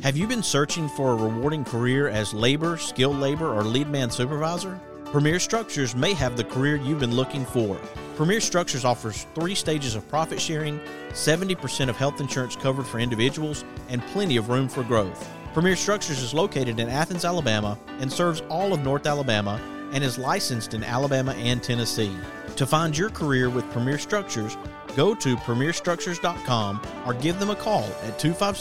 Have you been searching for a rewarding career as labor, skilled labor, or lead man supervisor? Premier Structures may have the career you've been looking for. Premier Structures offers 3 stages of profit sharing, 70% of health insurance covered for individuals, and plenty of room for growth. Premier Structures is located in Athens, Alabama, and serves all of North Alabama, and is licensed in Alabama and Tennessee. To find your career with Premier Structures, go to premierstructures.com or give them a call at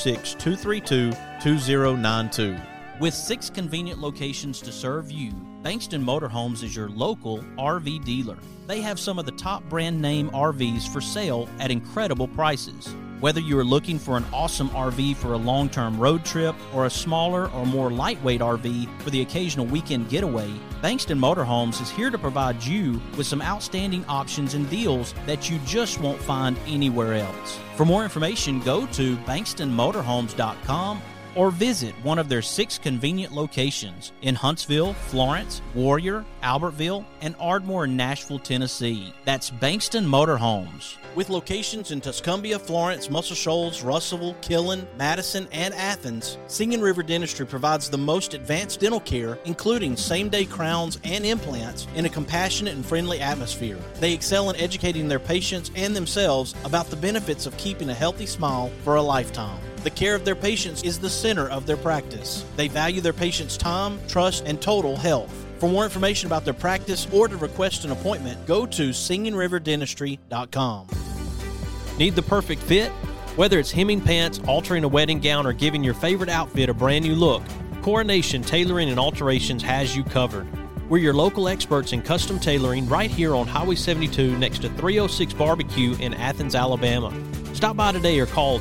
256-232-2092. With 6 convenient locations to serve you, Bankston Motorhomes is your local RV dealer. They have some of the top brand name RVs for sale at incredible prices. Whether you are looking for an awesome RV for a long-term road trip or a smaller or more lightweight RV for the occasional weekend getaway, Bankston Motorhomes is here to provide you with some outstanding options and deals that you just won't find anywhere else. For more information, go to bankstonmotorhomes.com or visit one of their 6 convenient locations in Huntsville, Florence, Warrior, Albertville, and Ardmore, Nashville, Tennessee. That's Bankston Motorhomes. With locations in Tuscumbia, Florence, Muscle Shoals, Russellville, Killen, Madison, and Athens, Singing River Dentistry provides the most advanced dental care, including same-day crowns and implants, in a compassionate and friendly atmosphere. They excel in educating their patients and themselves about the benefits of keeping a healthy smile for a lifetime. The care of their patients is the center of their practice. They value their patients' time, trust, and total health. For more information about their practice or to request an appointment, go to singingriverdentistry.com. Need the perfect fit? Whether it's hemming pants, altering a wedding gown, or giving your favorite outfit a brand new look, Coronation Tailoring and Alterations has you covered. We're your local experts in custom tailoring right here on Highway 72 next to 306 Barbecue in Athens, Alabama. Stop by today or call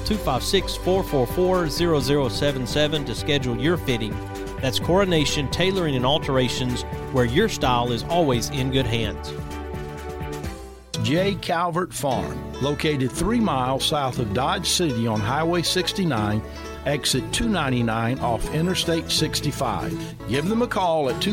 256-444-0077 to schedule your fitting. That's Coronation Tailoring and Alterations, where your style is always in good hands. J. Calvert Farm, located 3 miles south of Dodge City on Highway 69, exit 299 off Interstate 65. Give them a call at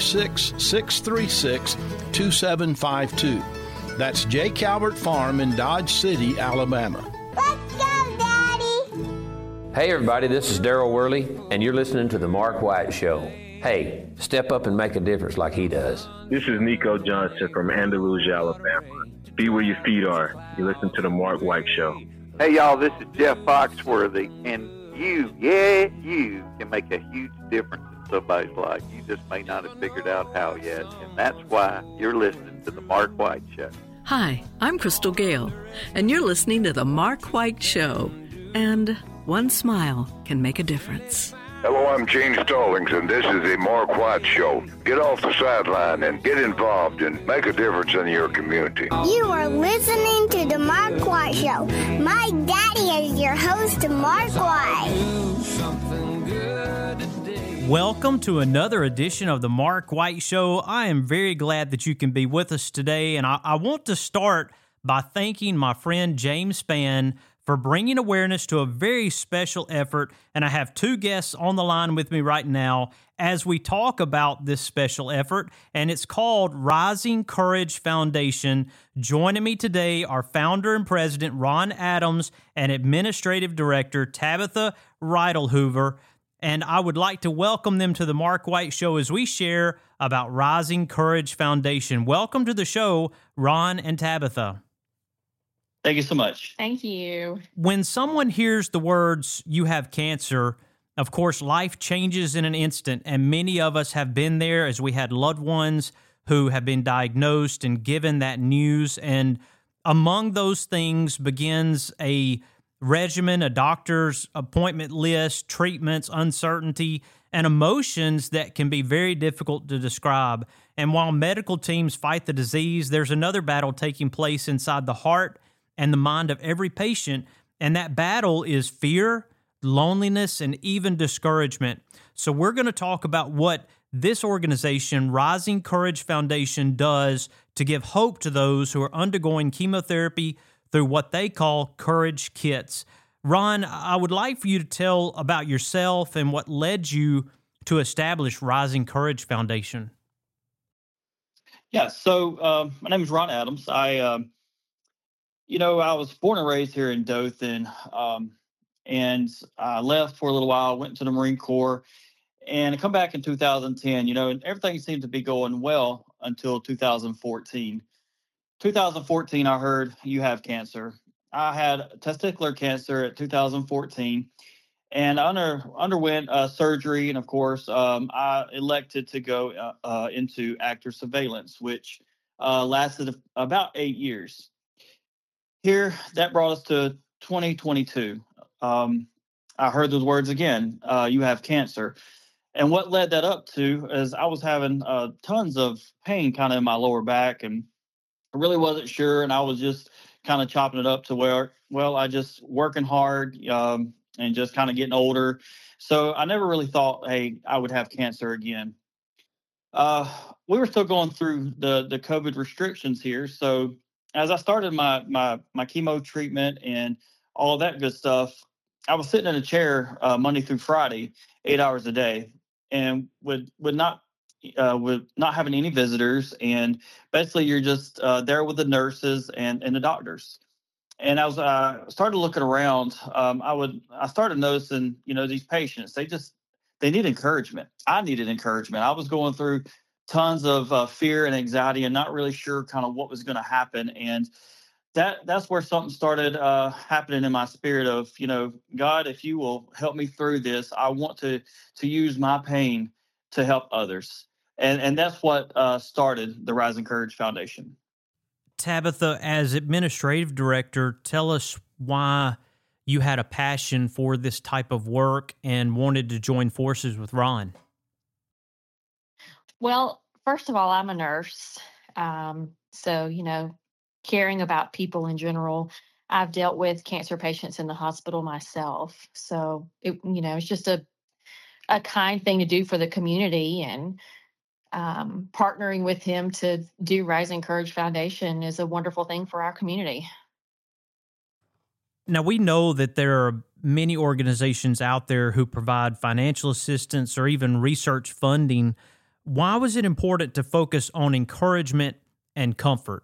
256-636-2752. That's J. Calvert Farm in Dodge City, Alabama. Let's go, Daddy! Hey everybody, this is Daryl Worley, and you're listening to The Mark White Show. Hey, step up and make a difference like he does. This is Nico Johnson from Andalusia, Alabama. Be where your feet are. You listen to The Mark White Show. Hey y'all, this is Jeff Foxworthy, and you can make a huge difference in somebody's life. You just may not have figured out how yet, and that's why you're listening to The Mark White Show. Hi, I'm Crystal Gale, and you're listening to The Mark White Show. And one smile can make a difference. Hello, I'm Gene Stallings, and this is The Mark White Show. Get off the sideline and get involved and make a difference in your community. You are listening to The Mark White Show. My daddy is your host, Mark White. Welcome to another edition of The Mark White Show. I am very glad that you can be with us today, and I want to start by thanking my friend James Spann for bringing awareness to a very special effort, and I have 2 guests on the line with me right now as we talk about this special effort, and it's called Rising Courage Foundation. Joining me today are founder and president Ron Adams and administrative director Tabitha Reidelhoover, and I would like to welcome them to the Mark White Show as we share about Rising Courage Foundation. Welcome to the show, Ron and Tabitha. Thank you so much. Thank you. When someone hears the words, "you have cancer," of course, life changes in an instant, and many of us have been there as we had loved ones who have been diagnosed and given that news. And among those things begins a regimen, a doctor's appointment list, treatments, uncertainty, and emotions that can be very difficult to describe. And while medical teams fight the disease, there's another battle taking place inside the heart and the mind of every patient, and that battle is fear, loneliness, and even discouragement. So we're going to talk about what this organization, Rising Courage Foundation, does to give hope to those who are undergoing chemotherapy through what they call Courage Kits. Ron, I would like for you to tell about yourself and what led you to establish Rising Courage Foundation. Yeah, so my name is Ron Adams. I was born and raised here in Dothan. And I left for a little while, went to the Marine Corps, and I come back in 2010, and everything seemed to be going well until 2014. 2014, I heard you have cancer. I had testicular cancer at 2014, and I underwent surgery. And of course, I elected to go into active surveillance, which lasted about 8 years. Here, that brought us to 2022. I heard those words again, you have cancer. And what led that up to is I was having tons of pain kind of in my lower back, and I really wasn't sure. And I was just kind of chopping it up to where, well, I just working hard and just kind of getting older. So I never really thought, hey, I would have cancer again. We were still going through the COVID restrictions here. So as I started my chemo treatment and all that good stuff, I was sitting in a chair Monday through Friday, 8 hours a day, and would not having any visitors, and basically you're just there with the nurses and the doctors. And as I started looking around, I started noticing, these patients, they need encouragement. I needed encouragement. I was going through tons of fear and anxiety and not really sure kind of what was going to happen. And that's where something started happening in my spirit of, God, if you will help me through this, I want to use my pain to help others. And that's what started the Rise and Courage Foundation. Tabitha, as administrative director, tell us why you had a passion for this type of work and wanted to join forces with Ron. Well, first of all, I'm a nurse. So, caring about people in general. I've dealt with cancer patients in the hospital myself. So, it's just a kind thing to do for the community, and partnering with him to do Rise and Courage Foundation is a wonderful thing for our community. Now, we know that there are many organizations out there who provide financial assistance or even research funding. Why was it important to focus on encouragement and comfort?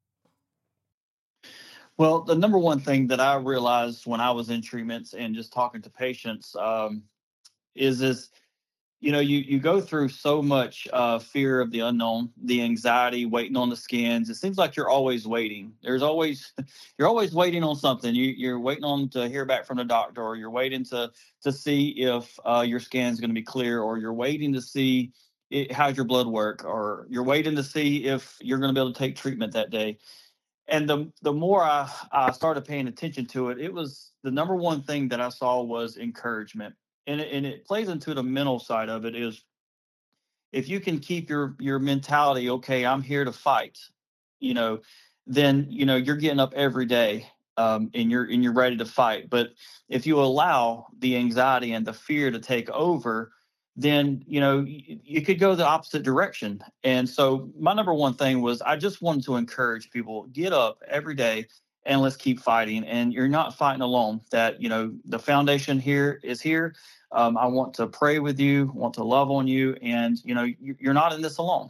Well, the number one thing that I realized when I was in treatments and just talking to patients is you go through so much fear of the unknown, the anxiety, waiting on the scans. It seems like you're always waiting. You're always waiting on something. You're waiting on to hear back from the doctor, or you're waiting to see if your scan is going to be clear, or you're waiting to see how's your blood work, or you're waiting to see if you're going to be able to take treatment that day. And the more I started paying attention to it, it was the number one thing that I saw was encouragement. And it plays into the mental side of it is if you can keep your mentality, okay, I'm here to fight, then, you're getting up every day and you're ready to fight. But if you allow the anxiety and the fear to take over, then, you could go the opposite direction. And so my number one thing was I just wanted to encourage people, get up every day and let's keep fighting. And you're not fighting alone. That, the foundation here is here. I want to pray with you, want to love on you, and, you're not in this alone.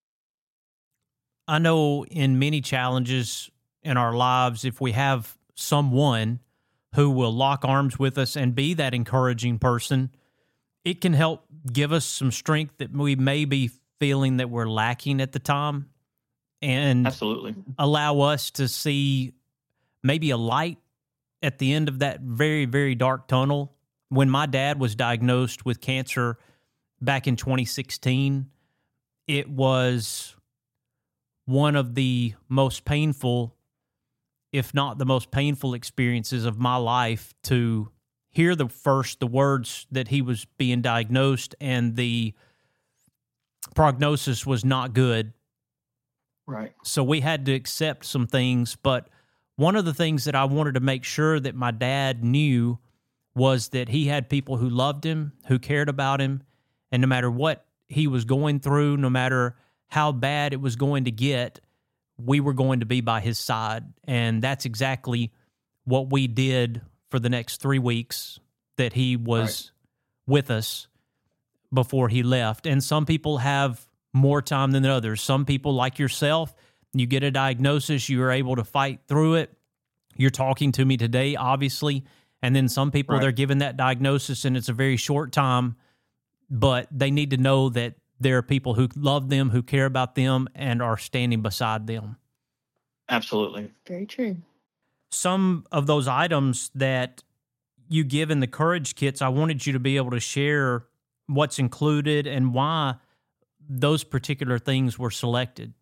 I know in many challenges in our lives, if we have someone who will lock arms with us and be that encouraging person, it can help give us some strength that we may be feeling that we're lacking at the time, and absolutely allow us to see maybe a light at the end of that very, very dark tunnel. When my dad was diagnosed with cancer back in 2016, it was one of the most painful, if not the most painful experiences of my life to hear the words that he was being diagnosed, and the prognosis was not good. Right. So we had to accept some things, but one of the things that I wanted to make sure that my dad knew was that he had people who loved him, who cared about him, and no matter what he was going through, no matter how bad it was going to get, we were going to be by his side. And that's exactly what we did for the next 3 weeks that he was with us before he left. And some people have more time than others. Some people, like yourself, you get a diagnosis, you're able to fight through it. You're talking to me today, obviously, And then some people, Right. they're given that diagnosis and it's a very short time, but they need to know that there are people who love them, who care about them, and are standing beside them. Absolutely. Very true. Some of those items that you give in the Courage Kits, I wanted you to be able to share what's included and why those particular things were selected.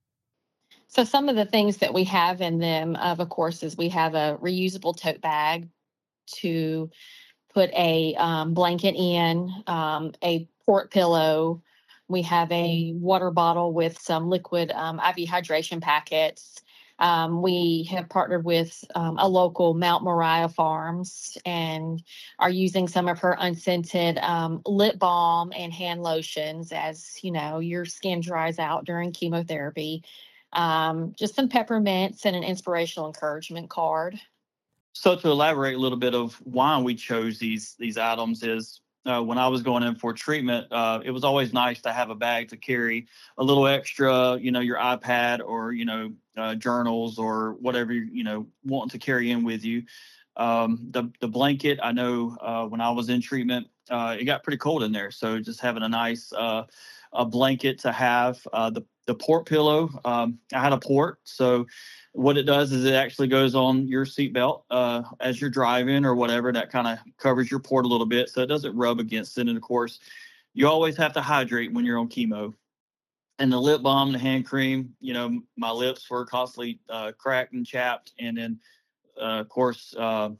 So some of the things that we have in them, of course, is we have a reusable tote bag to put a blanket in, a port pillow. We have a water bottle with some liquid IV hydration packets. We have partnered with a local Mount Moriah Farms and are using some of her unscented lip balm and hand lotions as, you know, your skin dries out during chemotherapy. Just some peppermints and an inspirational encouragement card. So to elaborate a little bit of why we chose these items is when I was going in for treatment, it was always nice to have a bag to carry a little extra, you know, your iPad or, you know, journals or whatever, you know, wanting to carry in with you. The blanket, I know when I was in treatment, it got pretty cold in there. So just having a nice a blanket to have, the port pillow, I had a port. So what it does is it actually goes on your seatbelt as you're driving or whatever. That kind of covers your port a little bit so it doesn't rub against it. And of course, you always have to hydrate when you're on chemo. And the lip balm, the hand cream, you know, my lips were constantly cracked and chapped. And then, of course,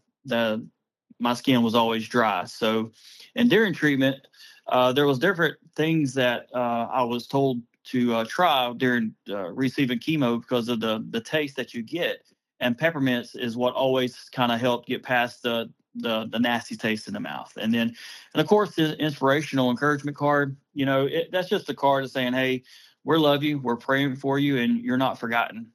my skin was always dry. So, and during treatment, there was different things that I was told to try during receiving chemo because of the taste that you get. And peppermints is what always kind of helped get past the nasty taste in the mouth. And of course, the inspirational encouragement card, you know, that's just a card of saying, hey, we love you, we're praying for you, and you're not forgotten.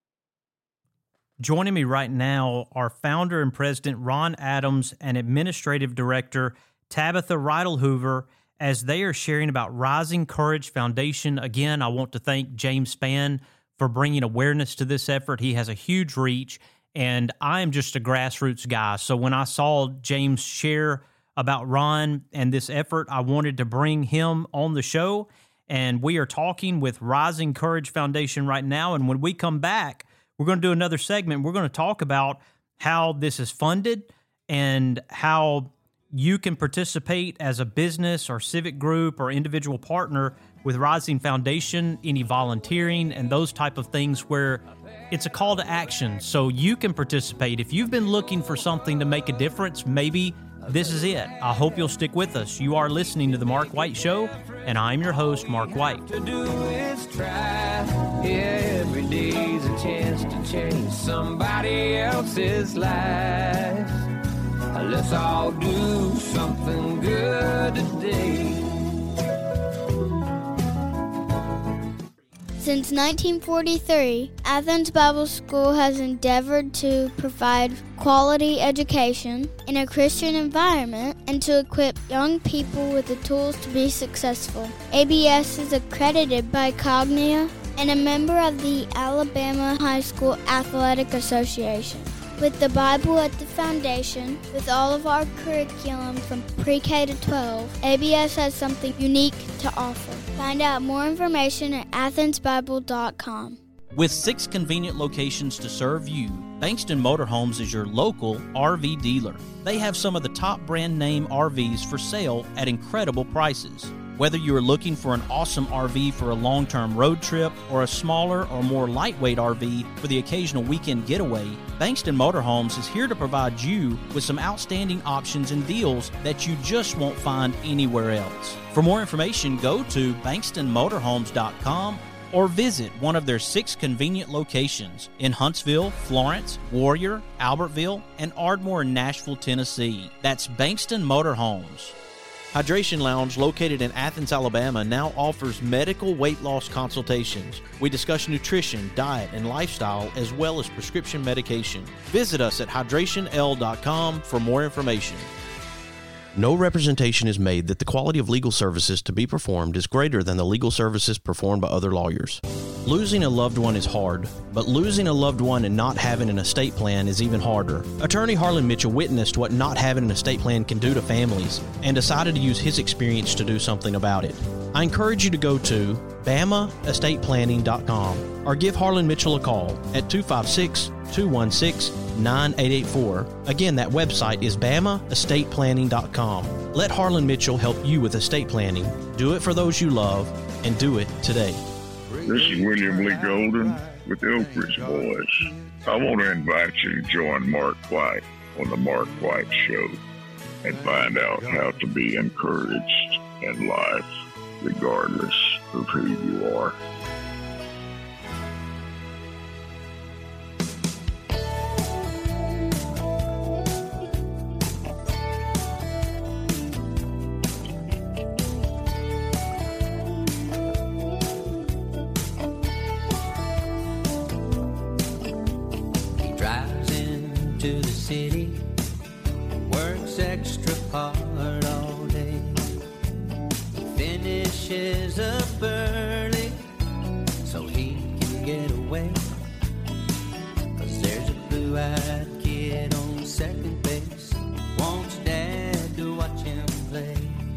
Joining me right now are founder and president Ron Adams and administrative director Tabitha Reidelhoover, as they are sharing about Rising Courage Foundation. Again, I want to thank James Spann for bringing awareness to this effort. He has a huge reach, and I am just a grassroots guy. So when I saw James share about Ron and this effort, I wanted to bring him on the show, and we are talking with Rising Courage Foundation right now. And when we come back, we're going to do another segment. We're going to talk about how this is funded and how you can participate as a business or civic group or individual partner with Rising Foundation, any volunteering and those type of things where it's a call to action. So you can participate. If you've been looking for something to make a difference, maybe this is it. I hope you'll stick with us. You are listening to The Mark White Show, and I'm your host, Mark White. To do is try. Yeah, every day's a chance to change somebody else's life. Let's all do something good today. Since 1943, Athens Bible School has endeavored to provide quality education in a Christian environment and to equip young people with the tools to be successful. ABS is accredited by Cognia and a member of the Alabama High School Athletic Association. With the Bible at the foundation, with all of our curriculum from pre-K to 12, ABS has something unique to offer. Find out more information at athensbible.com. With 6 convenient locations to serve you, Bankston Motorhomes is your local RV dealer. They have some of the top brand name RVs for sale at incredible prices. Whether you are looking for an awesome RV for a long-term road trip or a smaller or more lightweight RV for the occasional weekend getaway, Bankston Motorhomes is here to provide you with some outstanding options and deals that you just won't find anywhere else. For more information, go to bankstonmotorhomes.com or visit one of their 6 convenient locations in Huntsville, Florence, Warrior, Albertville, and Ardmore in Nashville, Tennessee. That's Bankston Motorhomes. Hydration Lounge, located in Athens, Alabama, now offers medical weight loss consultations. We discuss nutrition, diet, and lifestyle, as well as prescription medication. Visit us at hydrationl.com for more information. No representation is made that the quality of legal services to be performed is greater than the legal services performed by other lawyers. Losing a loved one is hard, but losing a loved one and not having an estate plan is even harder. Attorney Harlan Mitchell witnessed what not having an estate plan can do to families and decided to use his experience to do something about it. I encourage you to go to BamaEstatePlanning.com or give Harlan Mitchell a call at 256-216-9884. Again, that website is BamaEstatePlanning.com. Let Harlan Mitchell help you with estate planning. Do it for those you love, and do it today. This is William Lee Golden with the Oak Ridge Boys. I want to invite you to join Mark White on the Mark White Show and find out how to be encouraged in life, regardless of who you are. He drives into the city, works extra hard all day, finishes up early so he can get away. 'Cause there's a blue-eyed kid on second base, wants dad to watch him play.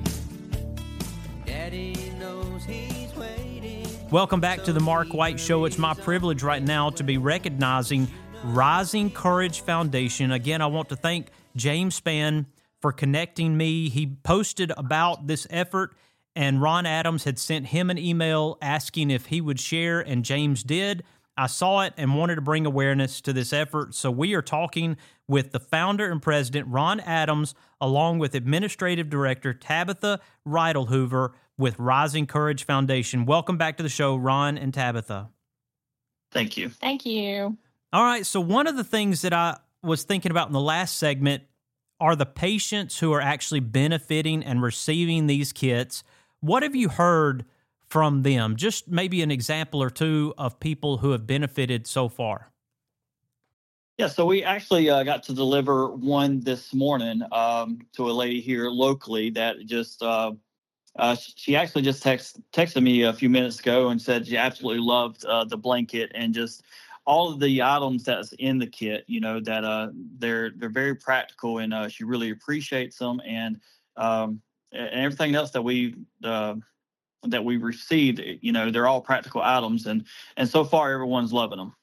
Daddy knows he's waiting. Welcome back to the Mark White Show. It's my privilege right now to be recognizing Rising Courage Foundation. Again, I want to thank James Spann for connecting me. He posted about this effort, and Ron Adams had sent him an email asking if he would share, and James did. I saw it and wanted to bring awareness to this effort. So we are talking with the founder and president, Ron Adams, along with Administrative Director Tabitha Reidelhoover with Rising Courage Foundation. Welcome back to the show, Ron and Tabitha. Thank you. Thank you. All right, so one of the things that I was thinking about in the last segment are the patients who are actually benefiting and receiving these kits. What have you heard from them? Just maybe an example or two of people who have benefited so far. Yeah, so we actually got to deliver one this morning to a lady here locally that just she actually just texted me a few minutes ago and said she absolutely loved the blanket and just all of the items that's in the kit. You know that they're very practical, and she really appreciates them, and everything else that we received. You know, they're all practical items, and so far everyone's loving them.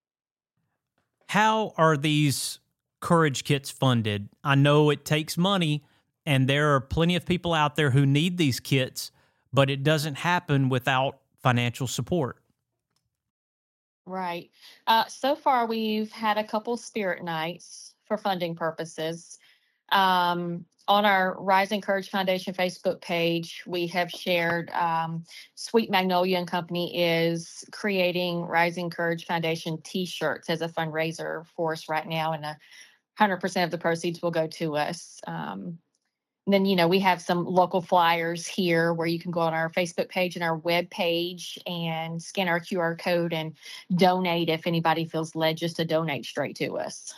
How are these Courage Kits funded? I know it takes money, and there are plenty of people out there who need these kits, but it doesn't happen without financial support. Right. So far, we've had a couple spirit nights for funding purposes. On our Rising Courage Foundation Facebook page, we have shared Sweet Magnolia and Company is creating Rising Courage Foundation T-shirts as a fundraiser for us right now, and 100% of the proceeds will go to us. Then, you know, we have some local flyers here where you can go on our Facebook page and our web page and scan our QR code and donate if anybody feels led just to donate straight to us.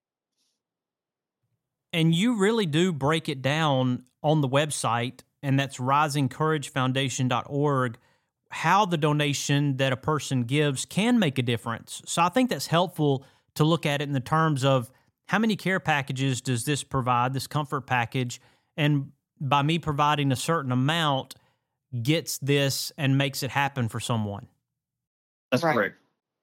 And you really do break it down on the website, and that's risingcouragefoundation.org, how the donation that a person gives can make a difference. So I think that's helpful to look at it in the terms of how many care packages does this provide, this comfort package, and by me providing a certain amount gets this and makes it happen for someone. That's correct.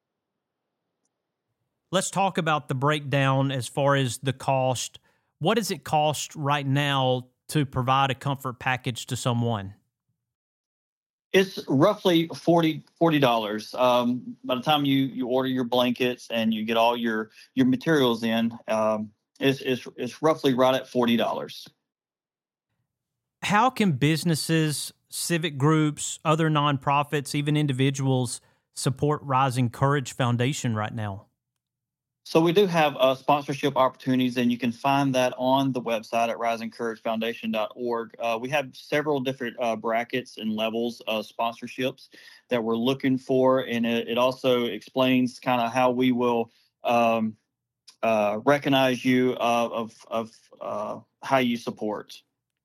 Let's talk about the breakdown as far as the cost. What does it cost right now to provide a comfort package to someone? It's roughly $40. By the time you order your blankets and you get all your materials in, it's roughly right at $40. How can businesses, civic groups, other nonprofits, even individuals support Rising Courage Foundation right now? So we do have sponsorship opportunities, and you can find that on the website at risingcouragefoundation.org. We have several different brackets and levels of sponsorships that we're looking for, and it also explains kind of how we will recognize you of how you support.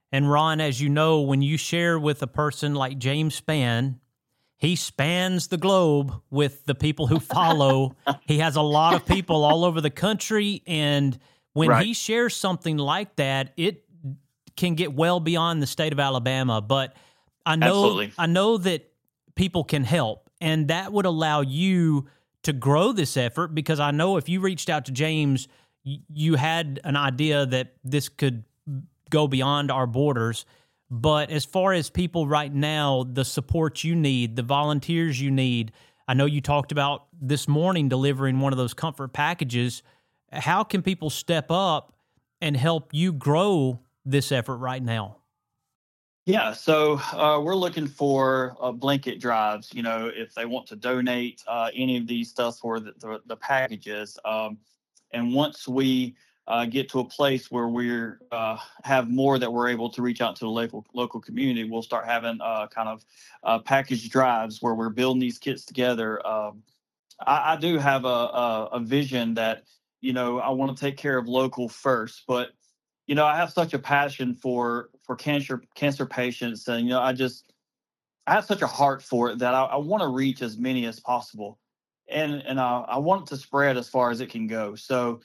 And Ron, as you know, when you share with a person like James Spann, he spans the globe with the people who follow. He has a lot of people all over the country. And when he shares something like that, it can get well beyond the state of Alabama. But I know that people can help, and that would allow you to grow this effort, because I know if you reached out to James, you had an idea that this could go beyond our borders. But as far as people right now, the support you need, the volunteers you need, I know you talked about this morning delivering one of those comfort packages. How can people step up and help you grow this effort right now? Yeah, so we're looking for blanket drives, if they want to donate any of these stuff for the packages. And once we get to a place where we're have more that we're able to reach out to the local community, we'll start having package drives where we're building these kits together. I do have a vision that, I want to take care of local first, but I have such a passion for cancer patients, and I have such a heart for it that I want to reach as many as possible, and I want it to spread as far as it can go. So,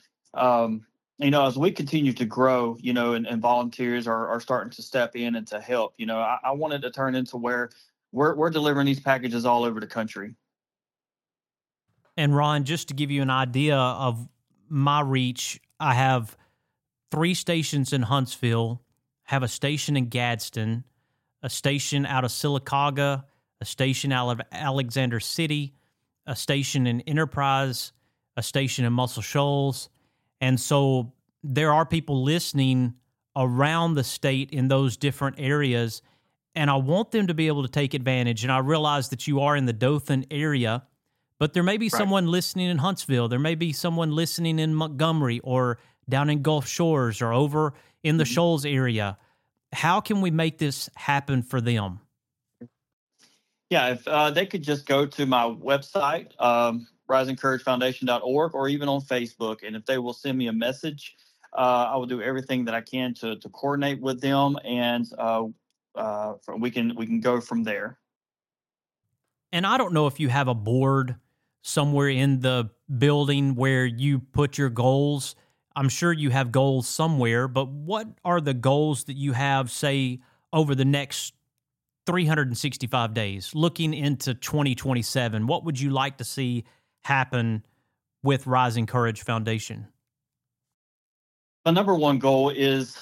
as we continue to grow, and volunteers are starting to step in and to help, I want it to turn into where we're delivering these packages all over the country. And Ron, just to give you an idea of my reach, I have 3 stations in Huntsville, have a station in Gadsden, a station out of Sylacauga, a station out of Alexander City, a station in Enterprise, a station in Muscle Shoals. And so there are people listening around the state in those different areas, and I want them to be able to take advantage. And I realize that you are in the Dothan area, but there may be someone listening in Huntsville. There may be someone listening in Montgomery or down in Gulf Shores or over in the Shoals area. How can we make this happen for them? Yeah, if they could just go to my website, risingcouragefoundation.org, or even on Facebook. And if they will send me a message, I will do everything that I can to coordinate with them, and we can go from there. And I don't know if you have a board somewhere in the building where you put your goals. I'm sure you have goals somewhere, but what are the goals that you have, say, over the next 365 days, looking into 2027? What would you like to see happen with Rising Courage Foundation? The number one goal is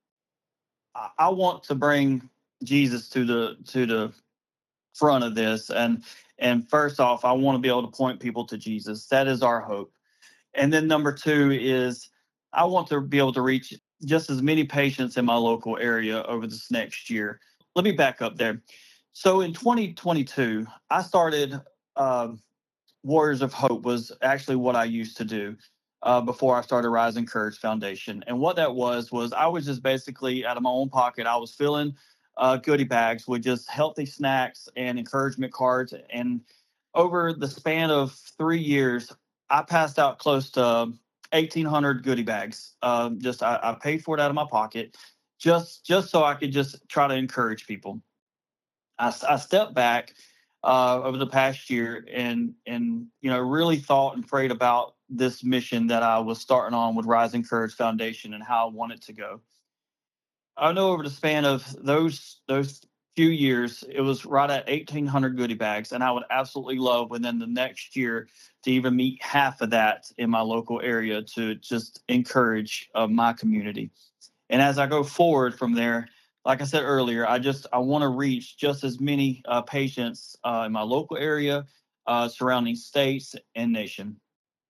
I want to bring Jesus to the front of this. And first off, I want to be able to point people to Jesus. That is our hope. And then number 2 is I want to be able to reach just as many patients in my local area over this next year. Let me back up there. So in 2022, I started Warriors of Hope was actually what I used to do before I started Rising Courage Foundation. And what that was I was just basically out of my own pocket, I was filling goodie bags with just healthy snacks and encouragement cards. And over the span of 3 years, I passed out close to 1,800 goodie bags. I paid for it out of my pocket, just so I could just try to encourage people. I stepped back over the past year and really thought and prayed about this mission that I was starting on with Rising Courage Foundation and how I want it to go. I know over the span of those few years, it was right at 1,800 goodie bags, and I would absolutely love within the next year to even meet half of that in my local area to just encourage my community. And as I go forward from there, like I said earlier, I want to reach just as many patients in my local area, surrounding states and nation.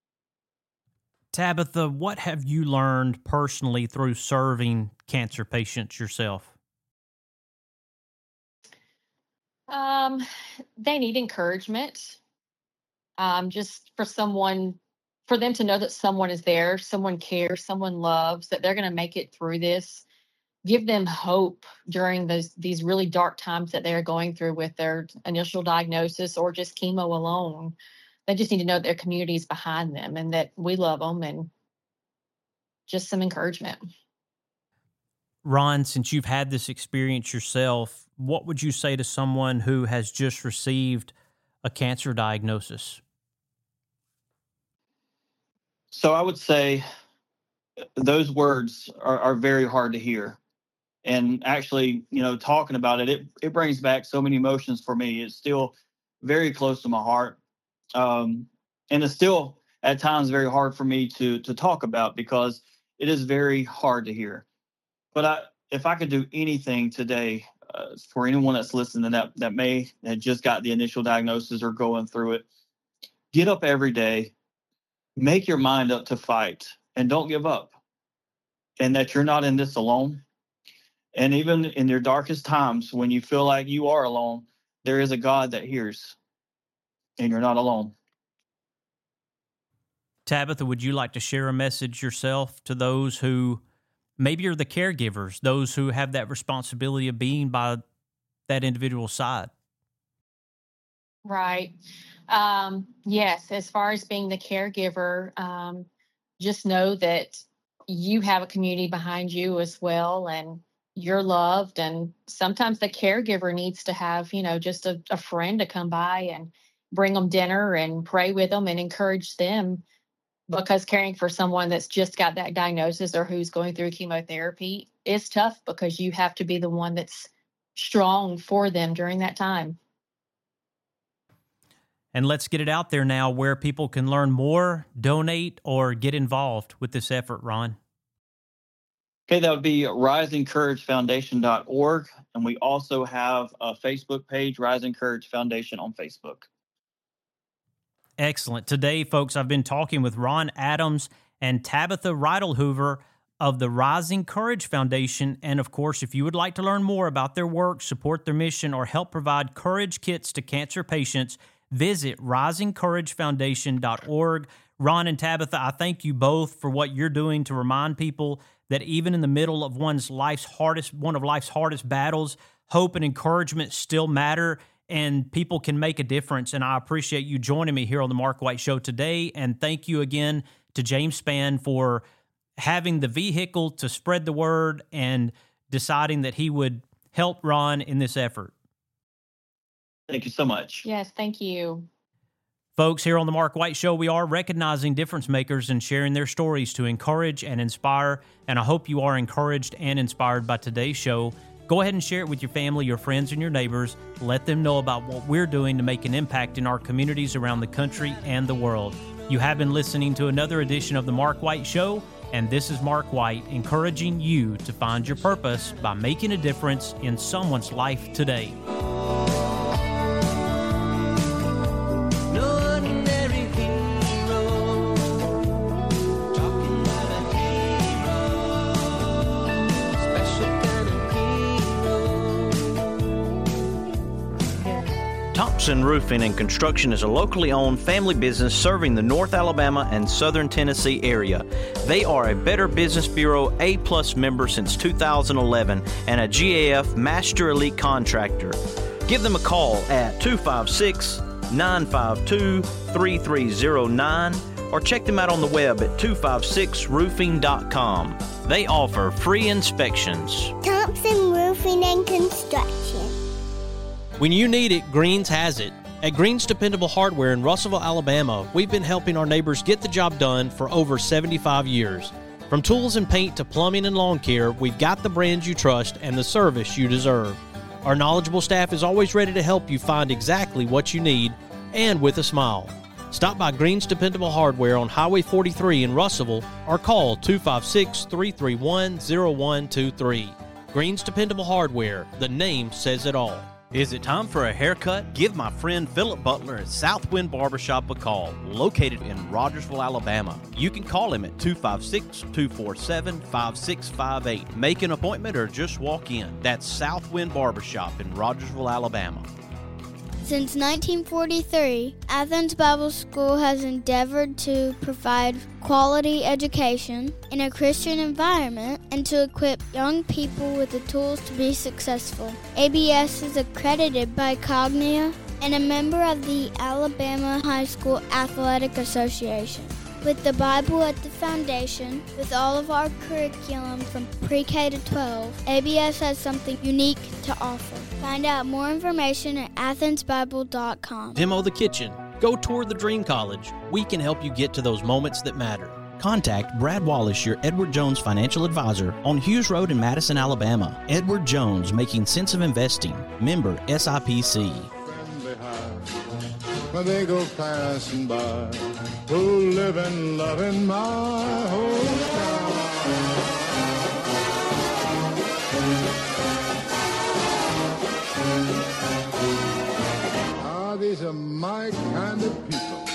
Tabitha, what have you learned personally through serving cancer patients yourself? They need encouragement. Just for them to know that someone is there, someone cares, someone loves, that they're going to make it through this. Give them hope during these really dark times that they're going through with their initial diagnosis or just chemo alone. They just need to know that their community is behind them and that we love them, and just some encouragement. Ron, since you've had this experience yourself, what would you say to someone who has just received a cancer diagnosis? So I would say those words are very hard to hear. And actually, talking about it brings back so many emotions for me. It's still very close to my heart. And it's still at times very hard for me to talk about because it is very hard to hear. But if I could do anything today for anyone that's listening that may have just got the initial diagnosis or going through it, get up every day, make your mind up to fight, and don't give up. And that you're not in this alone. And even in your darkest times, when you feel like you are alone, there is a God that hears, and you're not alone. Tabitha, would you like to share a message yourself to those who maybe are the caregivers, those who have that responsibility of being by that individual's side? Right. Yes, as far as being the caregiver, just know that you have a community behind you as well, and you're loved. And sometimes the caregiver needs to have, just a friend to come by and bring them dinner and pray with them and encourage them, because caring for someone that's just got that diagnosis or who's going through chemotherapy is tough, because you have to be the one that's strong for them during that time. And let's get it out there now where people can learn more, donate, or get involved with this effort, Ron. Okay, that would be risingcouragefoundation.org. And we also have a Facebook page, Rising Courage Foundation on Facebook. Excellent. Today, folks, I've been talking with Ron Adams and Tabitha Reidelhoover of the Rising Courage Foundation. And of course, if you would like to learn more about their work, support their mission, or help provide courage kits to cancer patients, visit risingcouragefoundation.org. Ron and Tabitha, I thank you both for what you're doing to remind people that even in the middle of one of life's hardest battles, hope and encouragement still matter, and people can make a difference. And I appreciate you joining me here on the Mark White Show today. And thank you again to James Spann for having the vehicle to spread the word and deciding that he would help Ron in this effort. Thank you so much. Yes, thank you. Folks, here on the Mark White Show, we are recognizing difference makers and sharing their stories to encourage and inspire. And I hope you are encouraged and inspired by today's show. Go ahead and share it with your family, your friends, and your neighbors. Let them know about what we're doing to make an impact in our communities around the country and the world. You have been listening to another edition of the Mark White Show, and this is Mark White, encouraging you to find your purpose by making a difference in someone's life today. Thompson Roofing and Construction is a locally owned family business serving the North Alabama and Southern Tennessee area. They are a Better Business Bureau A+ member since 2011 and a GAF Master Elite Contractor. Give them a call at 256-952-3309 or check them out on the web at 256roofing.com. They offer free inspections. Thompson Roofing and Construction. When you need it, Greens has it. At Greens Dependable Hardware in Russellville, Alabama, we've been helping our neighbors get the job done for over 75 years. From tools and paint to plumbing and lawn care, we've got the brands you trust and the service you deserve. Our knowledgeable staff is always ready to help you find exactly what you need, and with a smile. Stop by Greens Dependable Hardware on Highway 43 in Russellville or call 256-331-0123. Greens Dependable Hardware, the name says it all. Is it time for a haircut? Give my friend Philip Butler at Southwind Barbershop a call, located in Rogersville, Alabama. You can call him at 256-247-5658. Make an appointment or just walk in. That's Southwind Barbershop in Rogersville, Alabama. Since 1943, Athens Bible School has endeavored to provide quality education in a Christian environment and to equip young people with the tools to be successful. ABS is accredited by Cognia and a member of the Alabama High School Athletic Association. With the Bible at the foundation, with all of our curriculum from pre-K to 12, ABS has something unique to offer. Find out more information at athensbible.com. Demo the kitchen. Go tour the Dream College. We can help you get to those moments that matter. Contact Brad Wallace, your Edward Jones financial advisor, on Hughes Road in Madison, Alabama. Edward Jones, making sense of investing. Member SIPC. When they go passing by, who live and love in my hometown. These are my kind of people.